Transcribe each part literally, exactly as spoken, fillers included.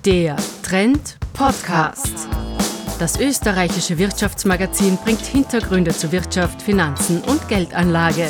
Der Trend Podcast. Das österreichische Wirtschaftsmagazin bringt Hintergründe zu Wirtschaft, Finanzen und Geldanlage.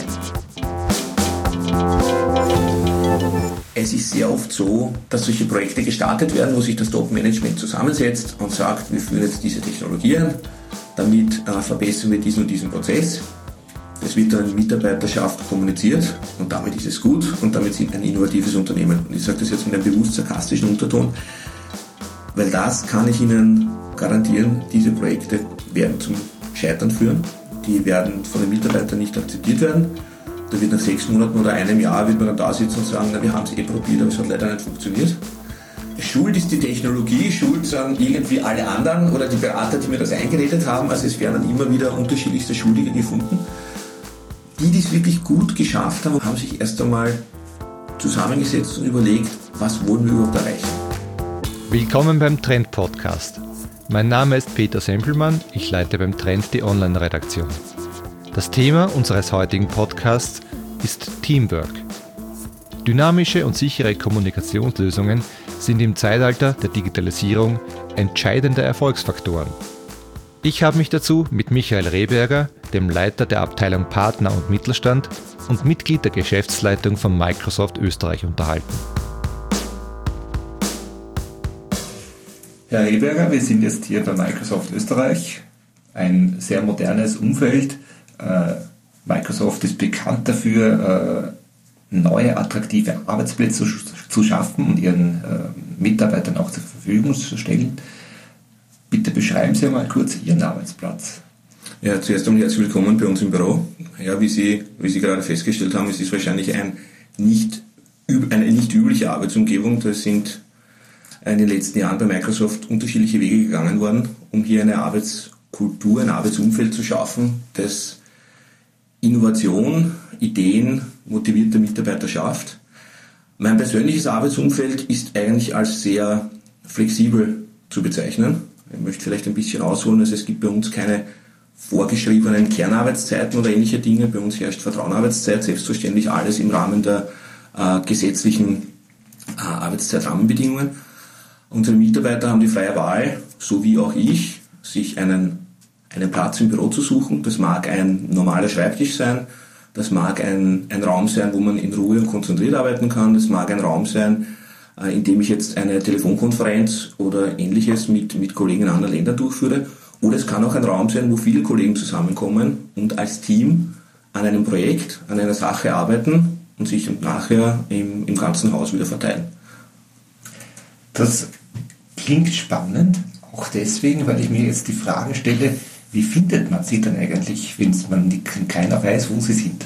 Es ist sehr oft so, dass solche Projekte gestartet werden, wo sich das Top-Management zusammensetzt und sagt, wir führen jetzt diese Technologie ein, damit äh, verbessern wir diesen und diesen Prozess. Es wird dann in Mitarbeiterschaft kommuniziert und damit ist es gut und damit sind ein innovatives Unternehmen. Und ich sage das jetzt mit einem bewusst sarkastischen Unterton, weil das kann ich Ihnen garantieren, diese Projekte werden zum Scheitern führen. Die werden von den Mitarbeitern nicht akzeptiert werden. Da wird nach sechs Monaten oder einem Jahr wird man dann da sitzen und sagen, na, wir haben es eh probiert, aber es hat leider nicht funktioniert. Schuld ist die Technologie, schuld sind irgendwie alle anderen oder die Berater, die mir das eingeredet haben. Also es werden dann immer wieder unterschiedlichste Schuldige gefunden. Die, die es wirklich gut geschafft haben, haben sich erst einmal zusammengesetzt und überlegt, was wollen wir überhaupt erreichen. Willkommen beim Trend Podcast. Mein Name ist Peter Sempelmann, ich leite beim Trend die Online-Redaktion. Das Thema unseres heutigen Podcasts ist Teamwork. Dynamische und sichere Kommunikationslösungen sind im Zeitalter der Digitalisierung entscheidende Erfolgsfaktoren. Ich habe mich dazu mit Michael Rehberger, dem Leiter der Abteilung Partner und Mittelstand und Mitglied der Geschäftsleitung von Microsoft Österreich unterhalten. Herr Rehberger, wir sind jetzt hier bei Microsoft Österreich, ein sehr modernes Umfeld. Microsoft ist bekannt dafür, neue, attraktive Arbeitsplätze zu schaffen und ihren Mitarbeitern auch zur Verfügung zu stellen. Bitte beschreiben Sie mal kurz Ihren Arbeitsplatz. Ja, zuerst einmal herzlich willkommen bei uns im Büro. Ja, wie Sie, wie Sie gerade festgestellt haben, es ist wahrscheinlich ein nicht, eine nicht übliche Arbeitsumgebung. Da sind in den letzten Jahren bei Microsoft unterschiedliche Wege gegangen worden, um hier eine Arbeitskultur, ein Arbeitsumfeld zu schaffen, das Innovation, Ideen, motivierte Mitarbeiter schafft. Mein persönliches Arbeitsumfeld ist eigentlich als sehr flexibel zu bezeichnen. Ich möchte vielleicht ein bisschen ausholen, also es gibt bei uns keine vorgeschriebenen Kernarbeitszeiten oder ähnliche Dinge. Bei uns herrscht Vertrauenarbeitszeit, selbstverständlich alles im Rahmen der äh, gesetzlichen äh, Arbeitszeitrahmenbedingungen. Unsere Mitarbeiter haben die freie Wahl, so wie auch ich, sich einen, einen Platz im Büro zu suchen. Das mag ein normaler Schreibtisch sein, das mag ein, ein Raum sein, wo man in Ruhe und konzentriert arbeiten kann, das mag ein Raum sein, äh, in dem ich jetzt eine Telefonkonferenz oder ähnliches mit, mit Kollegen in anderen Ländern durchführe. Oder es kann auch ein Raum sein, wo viele Kollegen zusammenkommen und als Team an einem Projekt, an einer Sache arbeiten und sich nachher im, im ganzen Haus wieder verteilen. Das klingt spannend, auch deswegen, weil ich mir jetzt die Frage stelle, wie findet man sie denn eigentlich, wenn man keiner weiß, wo sie sind?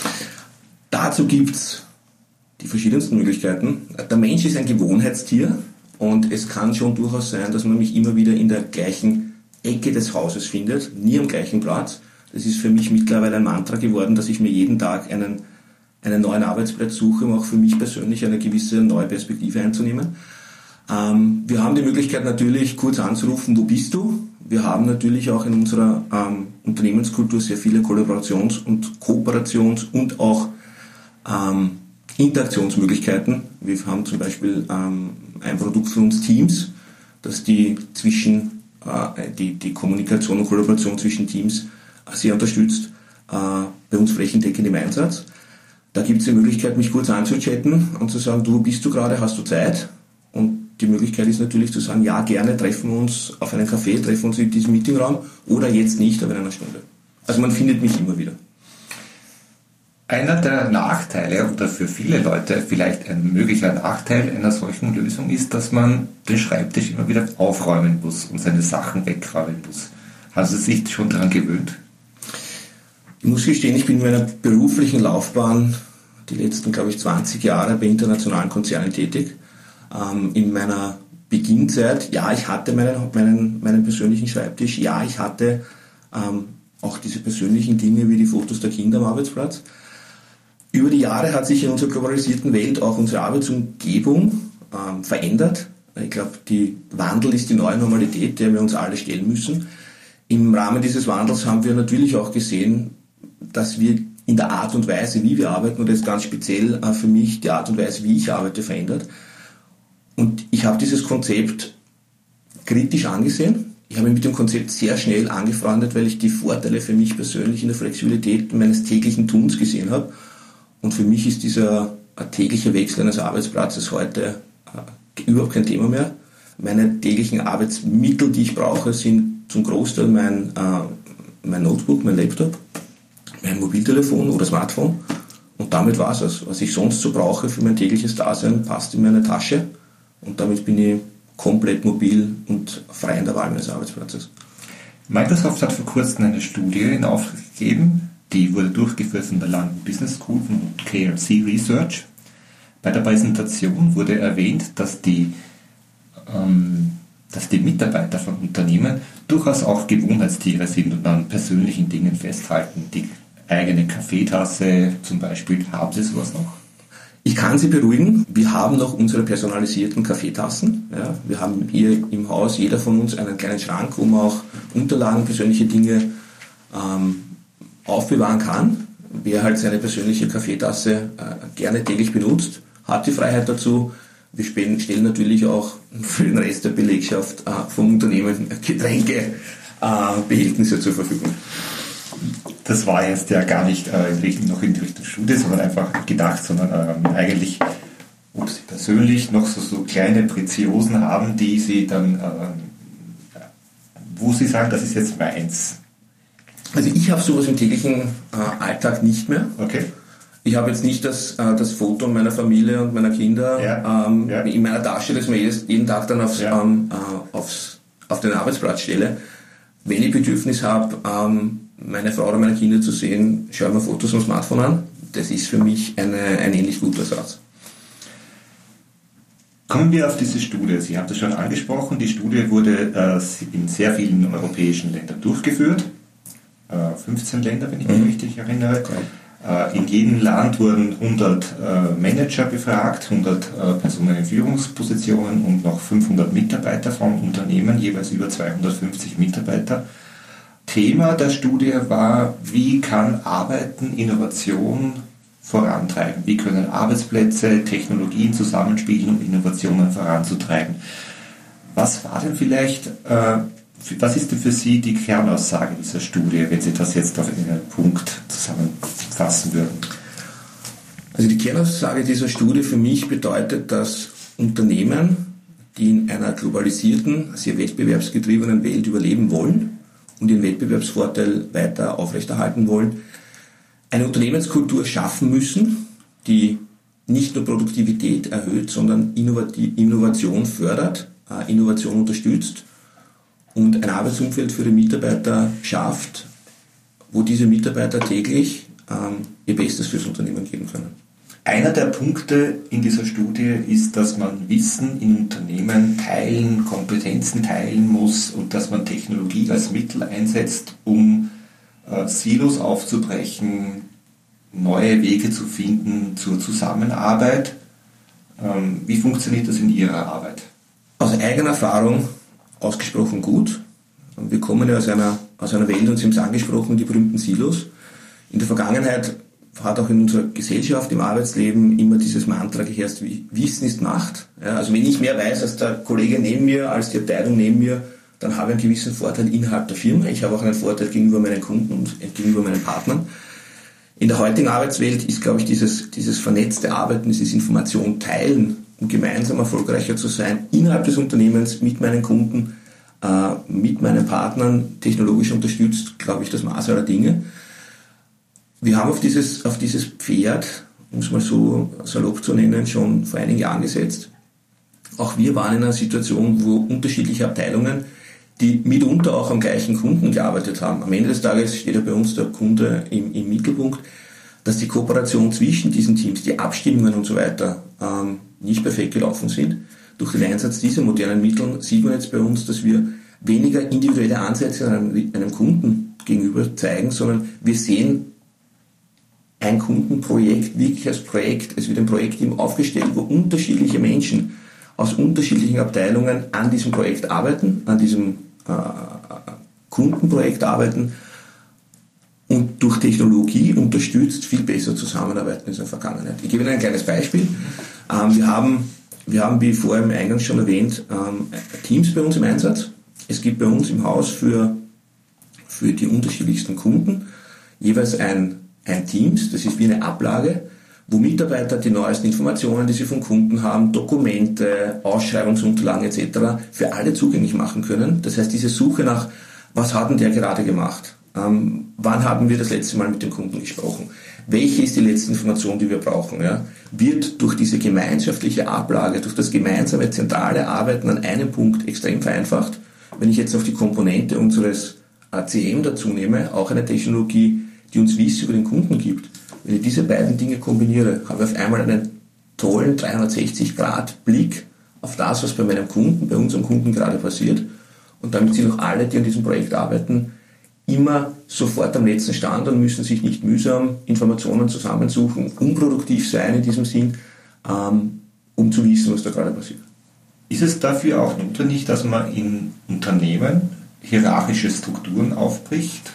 Dazu gibt es die verschiedensten Möglichkeiten. Der Mensch ist ein Gewohnheitstier und es kann schon durchaus sein, dass man mich immer wieder in der gleichen Ecke des Hauses findet, nie am gleichen Platz. Das ist für mich mittlerweile ein Mantra geworden, dass ich mir jeden Tag einen, einen neuen Arbeitsplatz suche, um auch für mich persönlich eine gewisse neue Perspektive einzunehmen. Ähm, wir haben die Möglichkeit natürlich kurz anzurufen, wo bist du? Wir haben natürlich auch in unserer ähm, Unternehmenskultur sehr viele Kollaborations- und Kooperations- und auch ähm, Interaktionsmöglichkeiten. Wir haben zum Beispiel ähm, ein Produkt für uns Teams, das die zwischen äh, die, die Kommunikation und Kollaboration zwischen Teams sehr unterstützt, äh, bei uns flächendeckend im Einsatz. Da gibt es die Möglichkeit, mich kurz anzuchatten und zu sagen, du, wo bist du gerade, hast du Zeit? Und die Möglichkeit ist natürlich zu sagen, ja, gerne treffen wir uns auf einen Café, treffen wir uns in diesem Meetingraum oder jetzt nicht, aber in einer Stunde. Also man findet mich immer wieder. Einer der Nachteile oder für viele Leute vielleicht ein möglicher Nachteil einer solchen Lösung ist, dass man den Schreibtisch immer wieder aufräumen muss und seine Sachen wegräumen muss. Haben Sie sich schon daran gewöhnt? Ich muss gestehen, ich bin in meiner beruflichen Laufbahn die letzten, glaube ich, zwanzig Jahre bei internationalen Konzernen tätig. Ähm, in meiner Beginnzeit, ja, ich hatte meinen, meinen, meinen persönlichen Schreibtisch, ja, ich hatte ähm, auch diese persönlichen Dinge wie die Fotos der Kinder am Arbeitsplatz. Über die Jahre hat sich in unserer globalisierten Welt auch unsere Arbeitsumgebung ähm, verändert. Ich glaube, die Wandel ist die neue Normalität, der wir uns alle stellen müssen. Im Rahmen dieses Wandels haben wir natürlich auch gesehen, dass wir in der Art und Weise, wie wir arbeiten, und das ist ganz speziell äh, für mich die Art und Weise, wie ich arbeite, verändert. Und ich habe dieses Konzept kritisch angesehen. Ich habe mich mit dem Konzept sehr schnell angefreundet, weil ich die Vorteile für mich persönlich in der Flexibilität meines täglichen Tuns gesehen habe. Und für mich ist dieser tägliche Wechsel eines Arbeitsplatzes heute äh, überhaupt kein Thema mehr. Meine täglichen Arbeitsmittel, die ich brauche, sind zum Großteil mein, äh, mein Notebook, mein Laptop, mein Mobiltelefon oder Smartphone. Und damit war es. Was ich sonst so brauche für mein tägliches Dasein, passt in meine Tasche. Und damit bin ich komplett mobil und frei in der Wahl meines Arbeitsplatzes. Microsoft hat vor kurzem eine Studie in Auftrag gegeben, die wurde durchgeführt von der London Business School von K R C Research. Bei der Präsentation wurde erwähnt, dass die, ähm, dass die Mitarbeiter von Unternehmen durchaus auch Gewohnheitstiere sind und an persönlichen Dingen festhalten. Die eigene Kaffeetasse zum Beispiel, haben Sie sowas noch? Ich kann Sie beruhigen, wir haben noch unsere personalisierten Kaffeetassen. Ja, wir haben hier im Haus, jeder von uns, einen kleinen Schrank, wo man auch Unterlagen, persönliche Dinge ähm, aufbewahren kann. Wer halt seine persönliche Kaffeetasse äh, gerne täglich benutzt, hat die Freiheit dazu. Wir stellen, stellen natürlich auch für den Rest der Belegschaft äh, vom Unternehmen Getränkebehältnisse äh, zur Verfügung. Das war jetzt ja gar nicht äh, in Richtung, noch in die Richtung Studie, sondern einfach gedacht, sondern ähm, eigentlich, ob Sie persönlich noch so, so kleine Preziosen haben, die Sie dann, äh, wo Sie sagen, das ist jetzt meins. Also ich habe sowas im täglichen äh, Alltag nicht mehr. Okay. Ich habe jetzt nicht das, äh, das Foto meiner Familie und meiner Kinder ja. Ähm, ja. in meiner Tasche, das mir jedes, jeden Tag dann aufs, ja. ähm, äh, aufs, auf den Arbeitsplatz stelle. Wenn ich Bedürfnis habe, ähm, meine Frau oder meine Kinder zu sehen, schaue mir Fotos am Smartphone an. Das ist für mich eine, ein ähnlich guter Satz. Kommen wir auf diese Studie. Sie haben das schon angesprochen. Die Studie wurde äh, in sehr vielen europäischen Ländern durchgeführt. Äh, fünfzehn Länder, wenn ich mich mhm. richtig erinnere. Okay. Äh, in jedem Land wurden hundert äh, Manager befragt, hundert äh, Personen in Führungspositionen und noch fünfhundert Mitarbeiter von Unternehmen, jeweils über zweihundertfünfzig Mitarbeiter. Thema der Studie war, wie kann Arbeiten Innovation vorantreiben? Wie können Arbeitsplätze, Technologien zusammenspielen, um Innovationen voranzutreiben? Was war denn vielleicht, äh, was ist denn für Sie die Kernaussage dieser Studie, wenn Sie das jetzt auf einen Punkt zusammenfassen würden? Also die Kernaussage dieser Studie für mich bedeutet, dass Unternehmen, die in einer globalisierten, sehr wettbewerbsgetriebenen Welt überleben wollen, und ihren Wettbewerbsvorteil weiter aufrechterhalten wollen, eine Unternehmenskultur schaffen müssen, die nicht nur Produktivität erhöht, sondern Innovation fördert, Innovation unterstützt und ein Arbeitsumfeld für die Mitarbeiter schafft, wo diese Mitarbeiter täglich ähm, ihr Bestes fürs Unternehmen geben können. Einer der Punkte in dieser Studie ist, dass man Wissen in Unternehmen teilen, Kompetenzen teilen muss und dass man Technologie als Mittel einsetzt, um äh, Silos aufzubrechen, neue Wege zu finden zur Zusammenarbeit. Ähm, wie funktioniert das in Ihrer Arbeit? Aus eigener Erfahrung ausgesprochen gut. Wir kommen ja aus einer, aus einer Welt, und Sie haben es angesprochen, die berühmten Silos. In der Vergangenheit hat auch in unserer Gesellschaft, im Arbeitsleben immer dieses Mantra geherrscht, wie Wissen ist Macht. Ja, also wenn ich mehr weiß als der Kollege neben mir, als die Abteilung neben mir, dann habe ich einen gewissen Vorteil innerhalb der Firma. Ich habe auch einen Vorteil gegenüber meinen Kunden und gegenüber meinen Partnern. In der heutigen Arbeitswelt ist, glaube ich, dieses, dieses vernetzte Arbeiten, dieses Information teilen, um gemeinsam erfolgreicher zu sein, innerhalb des Unternehmens, mit meinen Kunden, äh, mit meinen Partnern, technologisch unterstützt, glaube ich, das Maß aller Dinge. Wir haben auf dieses, auf dieses Pferd, um es mal so salopp zu nennen, schon vor einigen Jahren gesetzt. Auch wir waren in einer Situation, wo unterschiedliche Abteilungen, die mitunter auch am gleichen Kunden gearbeitet haben. Am Ende des Tages steht ja bei uns der Kunde im, im Mittelpunkt, dass die Kooperation zwischen diesen Teams, die Abstimmungen und so weiter ähm, nicht perfekt gelaufen sind. Durch den Einsatz dieser modernen Mittel sieht man jetzt bei uns, dass wir weniger individuelle Ansätze einem, einem Kunden gegenüber zeigen, sondern wir sehen ein Kundenprojekt wirklich als Projekt. Es wird ein Projektteam aufgestellt, wo unterschiedliche Menschen aus unterschiedlichen Abteilungen an diesem Projekt arbeiten, an diesem äh, Kundenprojekt arbeiten und durch Technologie unterstützt viel besser zusammenarbeiten als in der Vergangenheit. Ich gebe Ihnen ein kleines Beispiel. Ähm, wir haben wir haben, wie vorher im Eingang schon erwähnt, ähm, Teams bei uns im Einsatz. Es gibt bei uns im Haus für, für die unterschiedlichsten Kunden jeweils ein, ein Teams, das ist wie eine Ablage, wo Mitarbeiter die neuesten Informationen, die sie von Kunden haben, Dokumente, Ausschreibungsunterlagen et cetera für alle zugänglich machen können. Das heißt, diese Suche nach, was hat denn der gerade gemacht? Ähm, wann haben wir das letzte Mal mit dem Kunden gesprochen? Welche ist die letzte Information, die wir brauchen? Ja? Wird durch diese gemeinschaftliche Ablage, durch das gemeinsame zentrale Arbeiten an einem Punkt extrem vereinfacht. Wenn ich jetzt auf die Komponente unseres A C M dazu nehme, auch eine Technologie, die uns Wissen über den Kunden gibt. Wenn ich diese beiden Dinge kombiniere, habe ich auf einmal einen tollen dreihundertsechzig Grad Blick auf das, was bei meinem Kunden, bei unserem Kunden gerade passiert. Und damit sind auch alle, die an diesem Projekt arbeiten, immer sofort am letzten Stand und müssen sich nicht mühsam Informationen zusammensuchen, unproduktiv sein in diesem Sinn, ähm, um zu wissen, was da gerade passiert. Ist es dafür auch notwendig, dass man in Unternehmen hierarchische Strukturen aufbricht?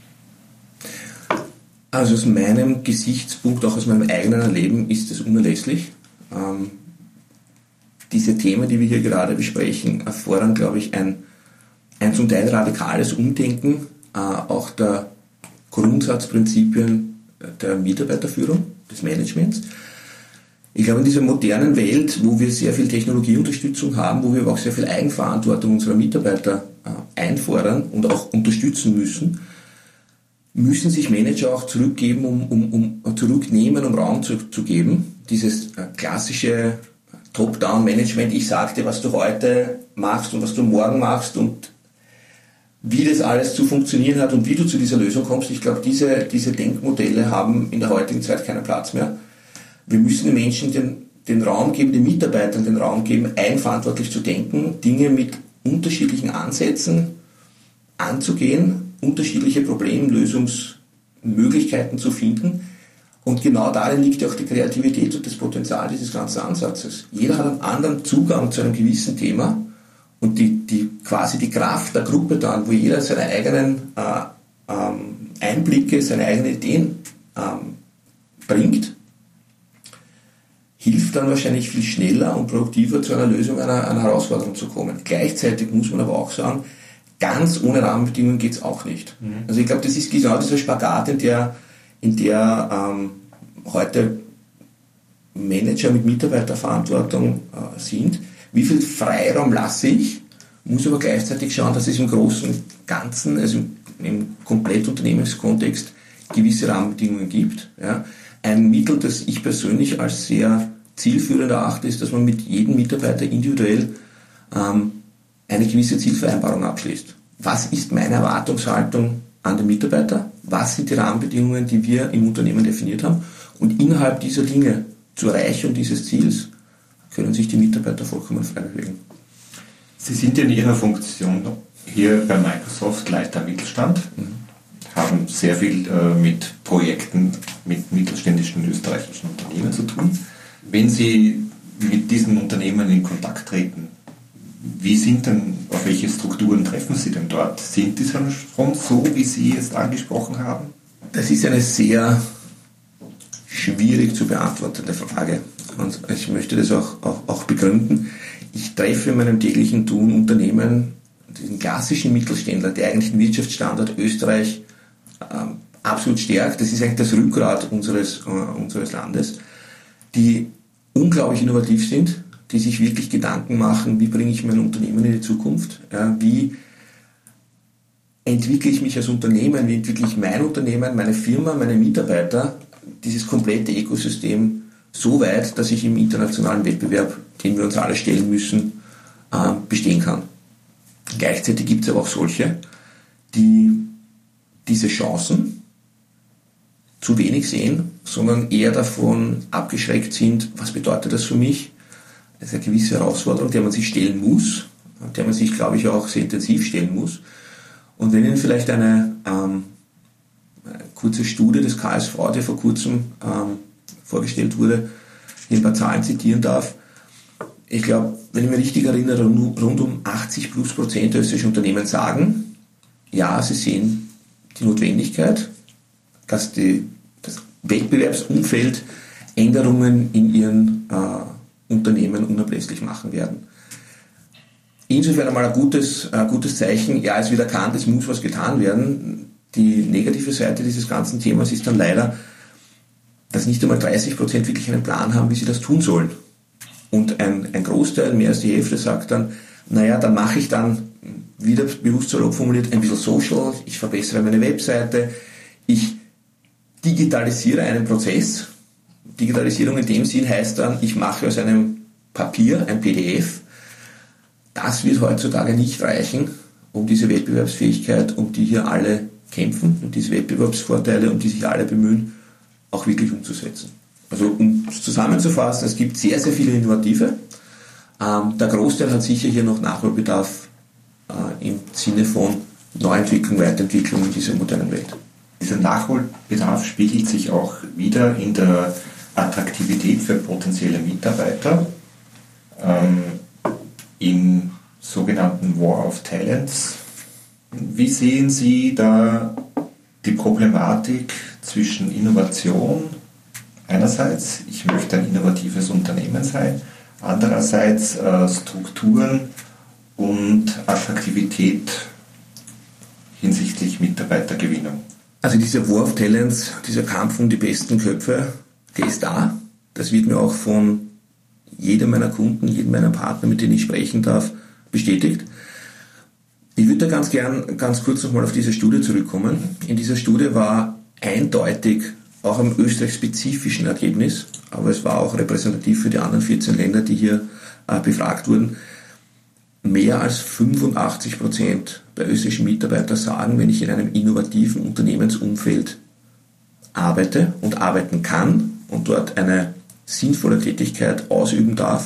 Also aus meinem Gesichtspunkt, auch aus meinem eigenen Erleben, ist es unerlässlich. Ähm, diese Themen, die wir hier gerade besprechen, erfordern, glaube ich, ein, ein zum Teil radikales Umdenken, äh, auch der Grundsatzprinzipien der Mitarbeiterführung, des Managements. Ich glaube, in dieser modernen Welt, wo wir sehr viel Technologieunterstützung haben, wo wir aber auch sehr viel Eigenverantwortung unserer Mitarbeiter äh, einfordern und auch unterstützen müssen, müssen sich Manager auch zurückgeben, um, um, um zurücknehmen, um Raum zu, zu geben. Dieses äh, klassische Top-Down-Management, ich sag dir, was du heute machst und was du morgen machst und wie das alles zu funktionieren hat und wie du zu dieser Lösung kommst. Ich glaube, diese, diese Denkmodelle haben in der heutigen Zeit keinen Platz mehr. Wir müssen den Menschen den, den Raum geben, den Mitarbeitern den Raum geben, eigenverantwortlich zu denken, Dinge mit unterschiedlichen Ansätzen anzugehen, unterschiedliche Problemlösungsmöglichkeiten zu finden. Und genau darin liegt ja auch die Kreativität und das Potenzial dieses ganzen Ansatzes. Jeder hat einen anderen Zugang zu einem gewissen Thema und die, die quasi die Kraft der Gruppe dann, wo jeder seine eigenen äh, ähm, Einblicke, seine eigenen Ideen ähm, bringt, hilft dann wahrscheinlich viel schneller und produktiver zu einer Lösung einer, einer Herausforderung zu kommen. Gleichzeitig muss man aber auch sagen, ganz ohne Rahmenbedingungen geht es auch nicht. Mhm. Also ich glaube, das ist genau dieser Spagat, in der, in der ähm, heute Manager mit Mitarbeiterverantwortung äh, sind. Wie viel Freiraum lasse ich, muss aber gleichzeitig schauen, dass es im großen Ganzen, also im, im Komplettunternehmenskontext, gewisse Rahmenbedingungen gibt. Ja. Ein Mittel, das ich persönlich als sehr zielführend erachte, ist, dass man mit jedem Mitarbeiter individuell ähm, eine gewisse Zielvereinbarung abschließt. Was ist meine Erwartungshaltung an den Mitarbeiter? Was sind die Rahmenbedingungen, die wir im Unternehmen definiert haben? Und innerhalb dieser Dinge zur Erreichung dieses Ziels können sich die Mitarbeiter vollkommen frei bewegen. Sie sind in Ihrer Funktion hier bei Microsoft Leiter Mittelstand, mhm. haben sehr viel äh, mit Projekten mit mittelständischen österreichischen Unternehmen zu tun. Wenn Sie mit diesen Unternehmen in Kontakt treten, wie sind denn, auf welche Strukturen treffen Sie denn dort? Sind die schon so, wie Sie jetzt angesprochen haben? Das ist eine sehr schwierig zu beantwortende Frage. Und ich möchte das auch, auch, auch begründen. Ich treffe in meinem täglichen Tun Unternehmen, diesen klassischen Mittelständler, der eigentlich den Wirtschaftsstandort Österreich ähm, absolut stärkt. Das ist eigentlich das Rückgrat unseres, äh, unseres Landes, die unglaublich innovativ sind, die sich wirklich Gedanken machen, wie bringe ich mein Unternehmen in die Zukunft, ja, wie entwickle ich mich als Unternehmen, wie entwickle ich mein Unternehmen, meine Firma, meine Mitarbeiter, dieses komplette Ökosystem so weit, dass ich im internationalen Wettbewerb, den wir uns alle stellen müssen, äh, bestehen kann. Gleichzeitig gibt es aber auch solche, die diese Chancen zu wenig sehen, sondern eher davon abgeschreckt sind, was bedeutet das für mich? Das ist eine gewisse Herausforderung, der man sich stellen muss, der man sich, glaube ich, auch sehr intensiv stellen muss. Und wenn Ihnen vielleicht eine, ähm, eine kurze Studie des K S V, die vor kurzem ähm, vorgestellt wurde, hier ein paar Zahlen zitieren darf. Ich glaube, wenn ich mich richtig erinnere, rund um achtzig plus Prozent der österreichischen Unternehmen sagen, ja, sie sehen die Notwendigkeit, dass die, das Wettbewerbsumfeld Änderungen in ihren äh, Unternehmen unablässlich machen werden. Insofern einmal ein gutes, ein gutes Zeichen, ja, es wird erkannt, es muss was getan werden. Die negative Seite dieses ganzen Themas ist dann leider, dass nicht einmal dreißig Prozent wirklich einen Plan haben, wie sie das tun sollen. Und ein, ein Großteil, mehr als die Hälfte, sagt dann, naja, dann mache ich dann, wieder bewusst salopp formuliert, ein bisschen Social, ich verbessere meine Webseite, ich digitalisiere einen Prozess. Digitalisierung in dem Sinn heißt dann, ich mache aus einem Papier ein P D F. Das wird heutzutage nicht reichen, um diese Wettbewerbsfähigkeit, um die hier alle kämpfen und diese Wettbewerbsvorteile, um die sich alle bemühen, auch wirklich umzusetzen. Also um es zusammenzufassen, es gibt sehr, sehr viele Innovative. Ähm, der Großteil hat sicher hier noch Nachholbedarf äh, im Sinne von Neuentwicklung, Weiterentwicklung in dieser modernen Welt. Dieser Nachholbedarf spiegelt sich auch wieder in der Attraktivität für potenzielle Mitarbeiter, ähm, im sogenannten War of Talents. Wie sehen Sie da die Problematik zwischen Innovation, einerseits, ich möchte ein innovatives Unternehmen sein, andererseits äh, Strukturen und Attraktivität hinsichtlich Mitarbeitergewinnung? Also dieser War of Talents, dieser Kampf um die besten Köpfe, der ist da. Das wird mir auch von jedem meiner Kunden, jedem meiner Partner, mit denen ich sprechen darf, bestätigt. Ich würde da ganz gern ganz kurz nochmal auf diese Studie zurückkommen. In dieser Studie war eindeutig, auch im österreich-spezifischen Ergebnis, aber es war auch repräsentativ für die anderen vierzehn Länder, die hier äh, befragt wurden, mehr als fünfundachtzig Prozent der österreichischen Mitarbeiter sagen, wenn ich in einem innovativen Unternehmensumfeld arbeite und arbeiten kann und dort eine sinnvolle Tätigkeit ausüben darf,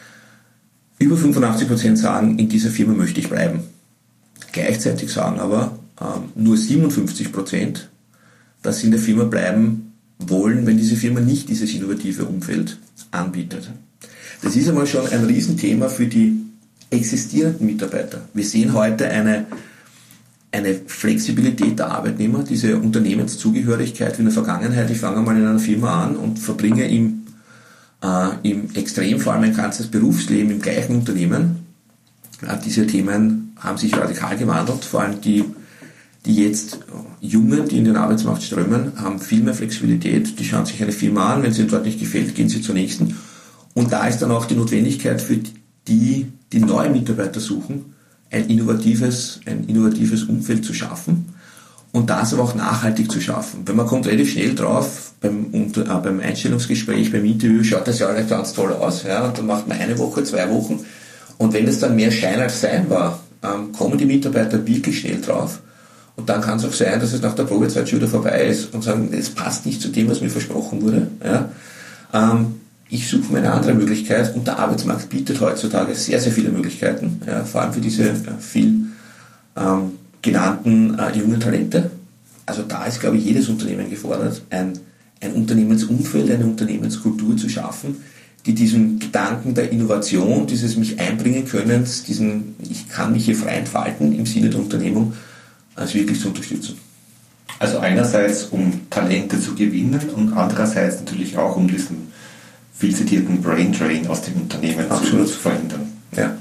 über fünfundachtzig Prozent sagen, in dieser Firma möchte ich bleiben. Gleichzeitig sagen aber ähm, nur siebenundfünfzig Prozent, dass sie in der Firma bleiben wollen, wenn diese Firma nicht dieses innovative Umfeld anbietet. Das ist einmal schon ein Riesenthema für die existierenden Mitarbeiter. Wir sehen heute eine, eine Flexibilität der Arbeitnehmer, diese Unternehmenszugehörigkeit wie in der Vergangenheit. Ich fange mal in einer Firma an und verbringe im, äh, im Extremfall mein ganzes Berufsleben im gleichen Unternehmen. Äh, diese Themen haben sich radikal gewandelt, vor allem die, die jetzt Jungen, die in den Arbeitsmarkt strömen, haben viel mehr Flexibilität. Die schauen sich eine Firma an, wenn es ihnen dort nicht gefällt, gehen sie zur nächsten. Und da ist dann auch die Notwendigkeit für die, die neue Mitarbeiter suchen, ein innovatives, ein innovatives Umfeld zu schaffen und das aber auch nachhaltig zu schaffen. Weil man kommt relativ schnell drauf, beim, unter, äh, beim Einstellungsgespräch, beim Interview, schaut das ja alles ganz toll aus, ja, und dann macht man eine Woche, zwei Wochen und wenn es dann mehr Schein als Sein war, ähm, kommen die Mitarbeiter wirklich schnell drauf und dann kann es auch sein, dass es nach der Probezeit schon wieder vorbei ist und sagen, es passt nicht zu dem, was mir versprochen wurde. Ja. Ähm, Ich suche mir eine andere Möglichkeit und der Arbeitsmarkt bietet heutzutage sehr, sehr viele Möglichkeiten, ja, vor allem für diese ja, viel ähm, genannten äh, jungen Talente. Also da ist, glaube ich, jedes Unternehmen gefordert, ein, ein Unternehmensumfeld, eine Unternehmenskultur zu schaffen, die diesen Gedanken der Innovation, dieses mich einbringen können, diesen ich kann mich hier frei entfalten im Sinne der Unternehmung, also wirklich zu unterstützen. Also einerseits um Talente zu gewinnen und andererseits natürlich auch um diesen viel zitierten Brain Drain aus dem Unternehmen Absolut. zu verhindern. Ja.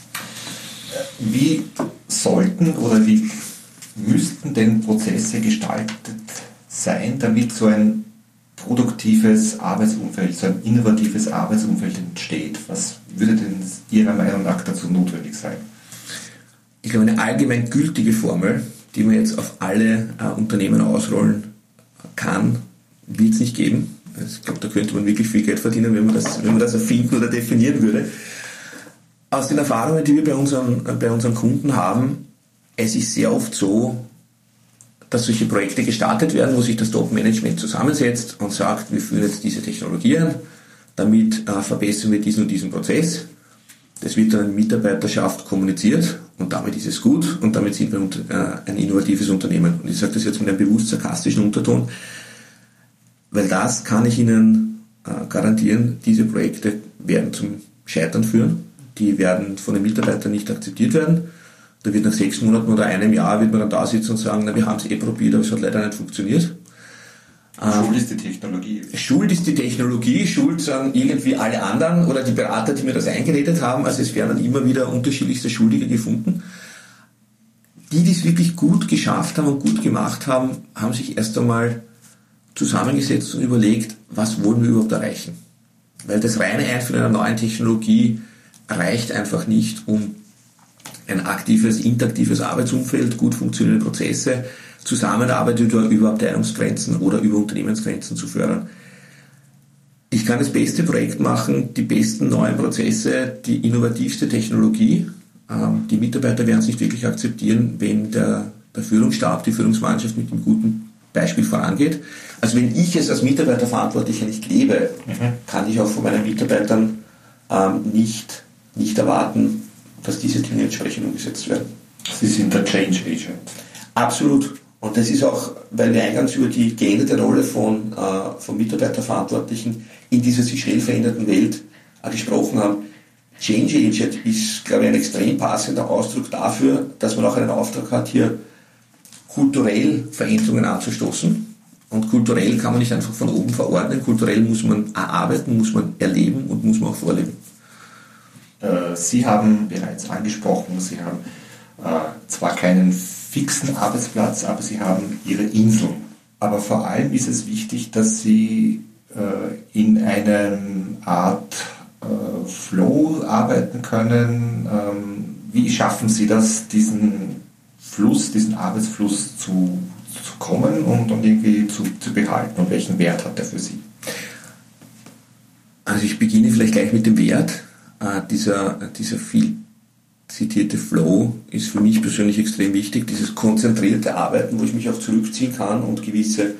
Wie sollten oder wie müssten denn Prozesse gestaltet sein, damit so ein produktives Arbeitsumfeld, so ein innovatives Arbeitsumfeld entsteht? Was würde denn Ihrer Meinung nach dazu notwendig sein? Ich glaube, eine allgemein gültige Formel, die man jetzt auf alle äh, Unternehmen ausrollen kann, wird es nicht geben. Ich glaube, da könnte man wirklich viel Geld verdienen, wenn man das, wenn man das erfinden oder definieren würde. Aus den Erfahrungen, die wir bei unseren, bei unseren Kunden haben, es ist sehr oft so, dass solche Projekte gestartet werden, wo sich das Top-Management zusammensetzt und sagt, wir führen jetzt diese Technologie ein, damit äh, verbessern wir diesen und diesen Prozess. Das wird dann in Mitarbeiterschaft kommuniziert und damit ist es gut und damit sind wir äh, ein innovatives Unternehmen. Und ich sage das jetzt mit einem bewusst sarkastischen Unterton, weil das kann ich Ihnen äh, garantieren, diese Projekte werden zum Scheitern führen. Die werden von den Mitarbeitern nicht akzeptiert werden. Da wird nach sechs Monaten oder einem Jahr wird man dann da sitzen und sagen, na, wir haben es eh probiert, aber es hat leider nicht funktioniert. Schuld ist die Technologie. Schuld ist die Technologie, schuld sind irgendwie alle anderen oder die Berater, die mir das eingeredet haben. Also es werden dann immer wieder unterschiedlichste Schuldige gefunden. Die, die es wirklich gut geschafft haben und gut gemacht haben, haben sich erst einmal zusammengesetzt und überlegt, was wollen wir überhaupt erreichen. Weil das reine Einführen einer neuen Technologie reicht einfach nicht, um ein aktives, interaktives Arbeitsumfeld, gut funktionierende Prozesse, Zusammenarbeit über, über Abteilungsgrenzen oder über Unternehmensgrenzen zu fördern. Ich kann das beste Projekt machen, die besten neuen Prozesse, die innovativste Technologie. Ähm, die Mitarbeiter werden es nicht wirklich akzeptieren, wenn der, der Führungsstab, die Führungsmannschaft mit einem guten Beispiel vorangeht. Also wenn ich es als Mitarbeiterverantwortlicher nicht lebe, mhm. kann ich auch von meinen Mitarbeitern ähm, nicht, nicht erwarten, dass diese Dinge entsprechend umgesetzt werden. Sie sind der Change Agent. Absolut. Und das ist auch, weil wir eingangs über die geänderte Rolle von, äh, von Mitarbeiterverantwortlichen in dieser sich schnell verändernden Welt äh, gesprochen haben. Change Agent ist, glaube ich, ein extrem passender Ausdruck dafür, dass man auch einen Auftrag hat, hier kulturell Veränderungen anzustoßen. Und kulturell kann man nicht einfach von oben verordnen. Kulturell muss man erarbeiten, muss man erleben und muss man auch vorleben. Sie haben bereits angesprochen, Sie haben äh, zwar keinen fixen Arbeitsplatz, aber Sie haben Ihre Inseln. Aber vor allem ist es wichtig, dass Sie äh, in einem Art äh, Flow arbeiten können. Ähm, wie schaffen Sie das, diesen Fluss, diesen Arbeitsfluss zu, zu kommen und, und irgendwie zu, zu behalten? Und welchen Wert hat der für Sie? Also ich beginne vielleicht gleich mit dem Wert. Uh, dieser, dieser viel zitierte Flow ist für mich persönlich extrem wichtig, dieses konzentrierte Arbeiten, wo ich mich auch zurückziehen kann und gewisse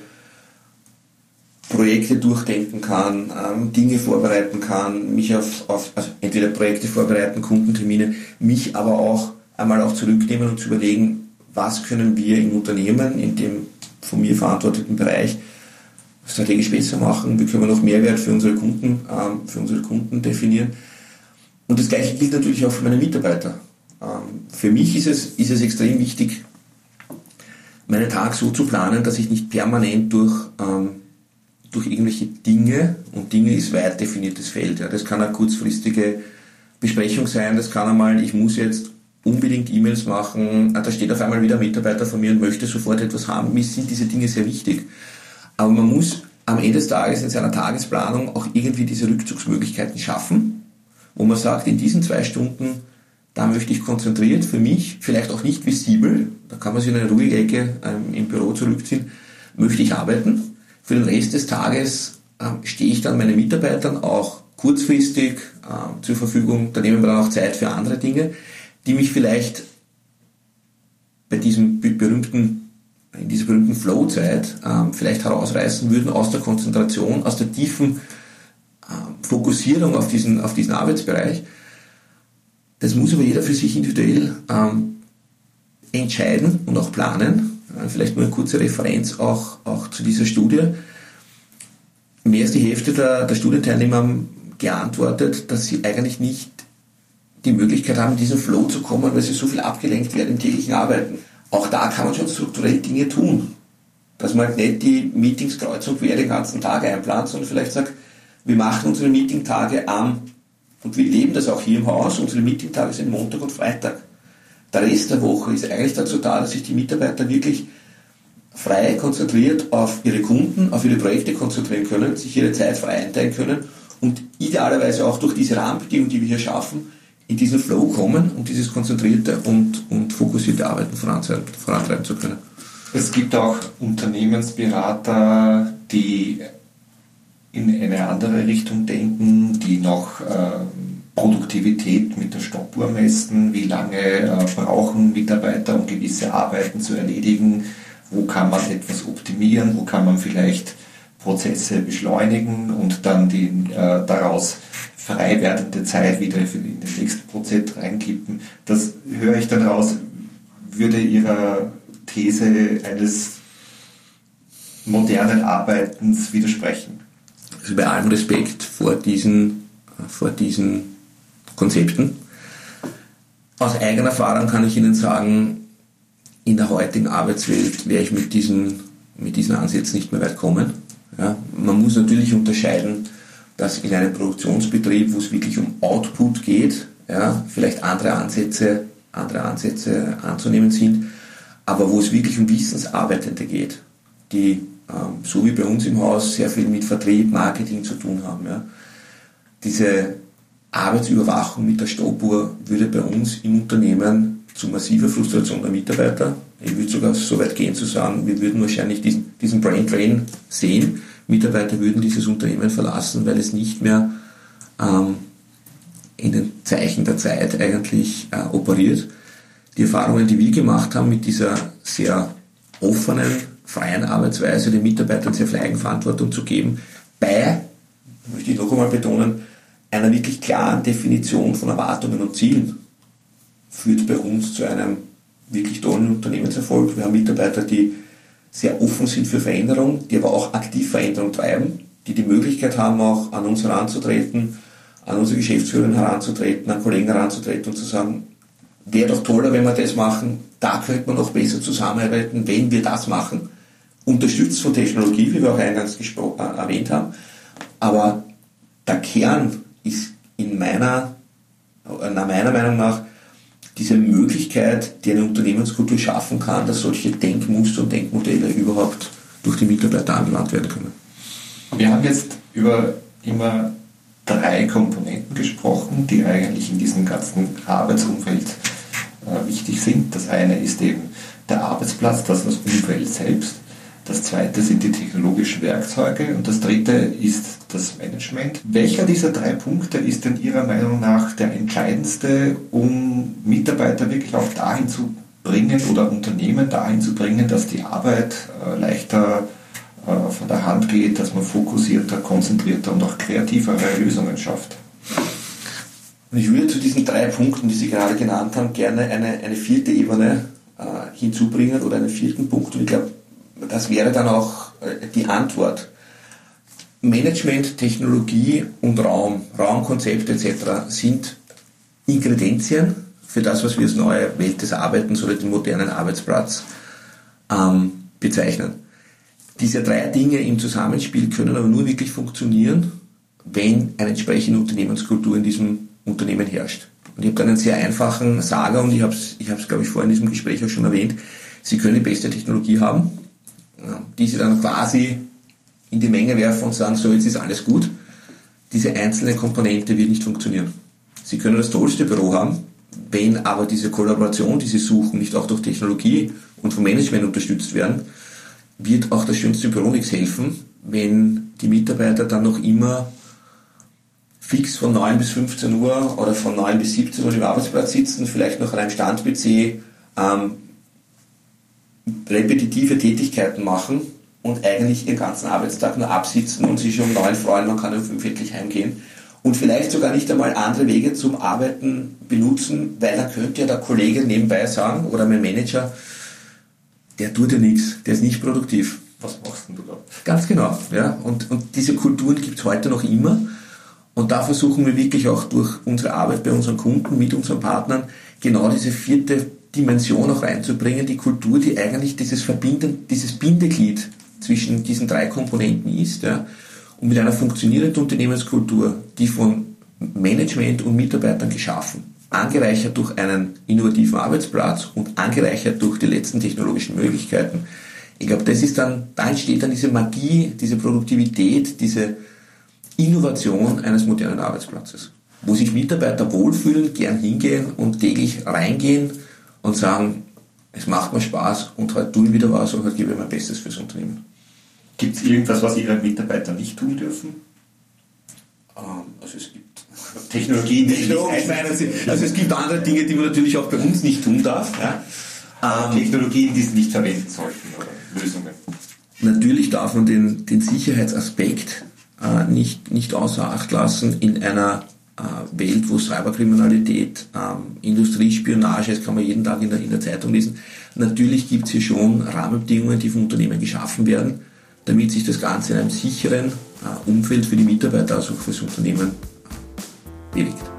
Projekte durchdenken kann, ähm, Dinge vorbereiten kann, mich auf, auf also entweder Projekte vorbereiten, Kundentermine, mich aber auch einmal auch zurücknehmen und zu überlegen, was können wir im Unternehmen, in dem von mir verantworteten Bereich strategisch besser machen, wie können wir noch Mehrwert für unsere Kunden, ähm, für unsere Kunden definieren. Und das Gleiche gilt natürlich auch für meine Mitarbeiter. Für mich ist es, ist es extrem wichtig, meinen Tag so zu planen, dass ich nicht permanent durch, ähm, durch irgendwelche Dinge, und Dinge ist weit definiertes Feld. Ja. Das kann eine kurzfristige Besprechung sein, das kann einmal, ich muss jetzt unbedingt E-Mails machen, da steht auf einmal wieder ein Mitarbeiter von mir und möchte sofort etwas haben. Mir sind diese Dinge sehr wichtig. Aber man muss am Ende des Tages in seiner Tagesplanung auch irgendwie diese Rückzugsmöglichkeiten schaffen, wo man sagt, in diesen zwei Stunden, da möchte ich konzentriert für mich, vielleicht auch nicht visibel, da kann man sich in eine ruhige Ecke ähm, im Büro zurückziehen, möchte ich arbeiten. Für den Rest des Tages ähm, stehe ich dann meinen Mitarbeitern auch kurzfristig ähm, zur Verfügung, da nehmen wir dann auch Zeit für andere Dinge, die mich vielleicht bei diesem berühmten, in dieser berühmten Flow-Zeit ähm, vielleicht herausreißen würden aus der Konzentration, aus der tiefen Fokussierung auf diesen, auf diesen Arbeitsbereich. Das muss aber jeder für sich individuell ähm, entscheiden und auch planen. Äh, vielleicht nur eine kurze Referenz auch, auch zu dieser Studie. Mehr als die Hälfte der, der Studienteilnehmer haben geantwortet, dass sie eigentlich nicht die Möglichkeit haben, in diesen Flow zu kommen, weil sie so viel abgelenkt werden im täglichen Arbeiten. Auch da kann man schon strukturell Dinge tun. Dass man nicht die Meetings kreuz und quer den ganzen Tag einplant, sondern vielleicht sagt, wir machen unsere Meetingtage am, und wir leben das auch hier im Haus, unsere Meetingtage sind Montag und Freitag. Der Rest der Woche ist eigentlich dazu da, dass sich die Mitarbeiter wirklich frei konzentriert auf ihre Kunden, auf ihre Projekte konzentrieren können, sich ihre Zeit frei einteilen können und idealerweise auch durch diese Rahmenbedingungen, die wir hier schaffen, in diesen Flow kommen und dieses konzentrierte und, und fokussierte Arbeiten vorantreiben, vorantreiben zu können. Es gibt auch Unternehmensberater, die in eine andere Richtung denken, die noch äh, Produktivität mit der Stoppuhr messen, wie lange äh, brauchen Mitarbeiter, um gewisse Arbeiten zu erledigen, wo kann man etwas optimieren, wo kann man vielleicht Prozesse beschleunigen und dann die äh, daraus frei werdende Zeit wieder in den nächsten Prozess reinkippen. Das höre ich dann raus, würde Ihrer These eines modernen Arbeitens widersprechen. Also bei allem Respekt vor diesen, vor diesen Konzepten. Aus eigener Erfahrung kann ich Ihnen sagen, in der heutigen Arbeitswelt werde ich mit diesen, mit diesen Ansätzen nicht mehr weit kommen. Ja, man muss natürlich unterscheiden, dass in einem Produktionsbetrieb, wo es wirklich um Output geht, ja, vielleicht andere Ansätze, andere Ansätze anzunehmen sind, aber wo es wirklich um Wissensarbeitende geht, die, ähm, so wie bei uns im Haus, sehr viel mit Vertrieb, Marketing zu tun haben. Ja. Diese Arbeitsüberwachung mit der Stoppuhr würde bei uns im Unternehmen zu massiver Frustration der Mitarbeiter, ich würde sogar so weit gehen zu sagen, wir würden wahrscheinlich diesen, diesen Brain Drain sehen. Mitarbeiter würden dieses Unternehmen verlassen, weil es nicht mehr ähm, in den Zeichen der Zeit eigentlich äh, operiert. Die Erfahrungen, die wir gemacht haben mit dieser sehr offenen, freien Arbeitsweise, den Mitarbeitern sehr viel Eigenverantwortung zu geben, bei, möchte ich noch einmal betonen, einer wirklich klaren Definition von Erwartungen und Zielen, führt bei uns zu einem wirklich tollen Unternehmenserfolg. Wir haben Mitarbeiter, die sehr offen sind für Veränderung, die aber auch aktiv Veränderung treiben, die die Möglichkeit haben, auch an uns heranzutreten, an unsere Geschäftsführerin heranzutreten, an Kollegen heranzutreten und zu sagen, wäre doch toller, wenn wir das machen, da könnte man noch besser zusammenarbeiten, wenn wir das machen. Unterstützt von Technologie, wie wir auch eingangs gespro- äh, erwähnt haben, aber der Kern ist in meiner, äh, meiner Meinung nach diese Möglichkeit, die eine Unternehmenskultur schaffen kann, dass solche Denkmuster und Denkmodelle überhaupt durch die Mitarbeiter angewandt werden können. Wir haben jetzt über immer drei Komponenten gesprochen, die eigentlich in diesem ganzen Arbeitsumfeld äh, wichtig sind. Das eine ist eben der Arbeitsplatz, das ist das Umfeld selbst. Das zweite sind die technologischen Werkzeuge und das dritte ist das Management. Welcher dieser drei Punkte ist denn Ihrer Meinung nach der entscheidendste, um Mitarbeiter wirklich auch dahin zu bringen oder Unternehmen dahin zu bringen, dass die Arbeit äh, leichter äh, von der Hand geht, dass man fokussierter, konzentrierter und auch kreativere Lösungen schafft? Und ich würde zu diesen drei Punkten, die Sie gerade genannt haben, gerne eine, eine vierte Ebene äh, hinzubringen oder einen vierten Punkt. Und ich glaube, das wäre dann auch die Antwort. Management, Technologie und Raum, Raumkonzepte et cetera sind Ingredienzien für das, was wir als neue Welt des Arbeitens oder den modernen Arbeitsplatz ähm, bezeichnen. Diese drei Dinge im Zusammenspiel können aber nur wirklich funktionieren, wenn eine entsprechende Unternehmenskultur in diesem Unternehmen herrscht. Und ich habe da einen sehr einfachen Sager und ich habe es, ich habe es, glaube ich, vorhin in diesem Gespräch auch schon erwähnt. Sie können die beste Technologie haben, die Sie dann quasi in die Menge werfen und sagen, so, jetzt ist alles gut. Diese einzelne Komponente wird nicht funktionieren. Sie können das tollste Büro haben, wenn aber diese Kollaboration, die Sie suchen, nicht auch durch Technologie und vom Management unterstützt werden, wird auch das schönste Büro nichts helfen, wenn die Mitarbeiter dann noch immer fix von neun bis fünfzehn Uhr oder von neun bis siebzehn Uhr im Arbeitsplatz sitzen, vielleicht noch an einem Stand-P C ähm, repetitive Tätigkeiten machen und eigentlich ihren ganzen Arbeitstag nur absitzen und sich um neun freuen, man kann um fünf endlich heimgehen und vielleicht sogar nicht einmal andere Wege zum Arbeiten benutzen, weil dann könnte ja der Kollege nebenbei sagen oder mein Manager, der tut ja nichts, der ist nicht produktiv. Was machst denn du da? Ganz genau, ja. Und, und diese Kulturen gibt es heute noch immer und da versuchen wir wirklich auch durch unsere Arbeit bei unseren Kunden, mit unseren Partnern, genau diese vierte Dimension auch reinzubringen, die Kultur, die eigentlich dieses Verbinden, dieses Bindeglied zwischen diesen drei Komponenten ist, ja, und mit einer funktionierenden Unternehmenskultur, die von Management und Mitarbeitern geschaffen, angereichert durch einen innovativen Arbeitsplatz und angereichert durch die letzten technologischen Möglichkeiten. Ich glaube, das ist dann, da entsteht dann diese Magie, diese Produktivität, diese Innovation eines modernen Arbeitsplatzes, wo sich Mitarbeiter wohlfühlen, gern hingehen und täglich reingehen und sagen, es macht mir Spaß und heute tue ich wieder was und heute gebe ich mein Bestes fürs Unternehmen. Gibt es irgendwas, was Ihre Mitarbeiter nicht tun dürfen? Ähm, also es gibt Technologien, die Technologien meinen Sie, also es gibt andere Dinge, die man natürlich auch bei uns nicht tun darf. Ja. Ähm, Technologien, die Sie nicht verwenden sollten oder Lösungen. Natürlich darf man den, den Sicherheitsaspekt äh, nicht, nicht außer Acht lassen in einer Welt, wo Cyberkriminalität, ähm, Industriespionage, das kann man jeden Tag in der, in der Zeitung lesen. Natürlich gibt es hier schon Rahmenbedingungen, die vom Unternehmen geschaffen werden, damit sich das Ganze in einem sicheren äh, Umfeld für die Mitarbeiter, also auch für das Unternehmen, bewegt.